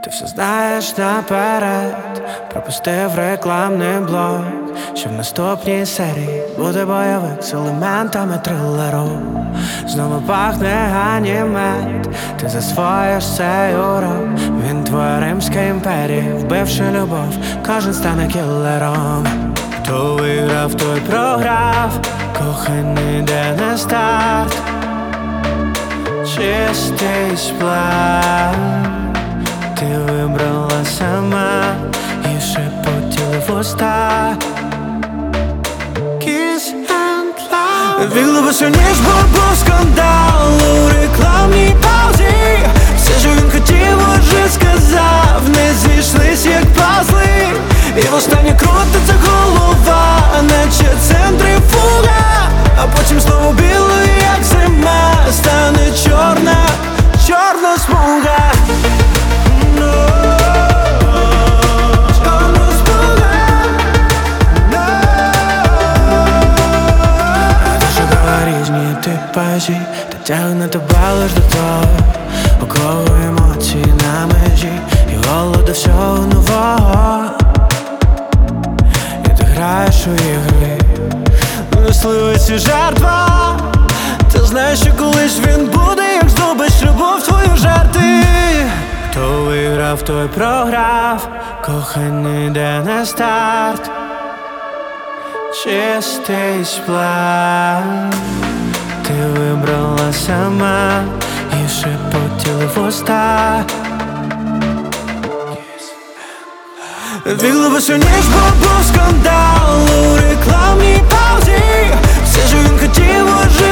Ти все знаєш наперед, пропустив рекламний блок, що в наступній серії буде бойовик з елементами трилеру. Знову пахне ганімед, ти засвоїш цей урок. Він твоя Римська імперія, вбивши любов, кожен стане кілером. Хто виграв, той програв, коханий йде на старт. Чистий сплав, ти вибрала сама і шепотіли вуста. Kiss and love. Виглибився ніж, бо був скандал у рекламній паузі. Все, що він хотів, уже сказав. Не зійшлись, як пазли, і востаннє крутиться голова, наче центрифуга. А потім знову білою, як зима, стане чорна, чорна смуга. Типажі, та тягне тебе лиш до того, у кого емоції на межі і голод до всього нового. І ти граєш у ігри, мисливець і жертва. Ти знаєш, що колись він буде, як здобич любов твою жерти. Хто виграв, той програв, коханий йде на старт. Чистий сплав, ти вибрала сама і шепотіли вуста. Виглибився ніж, бо був скандал у рекламній паузі. Все, що він хотів, уже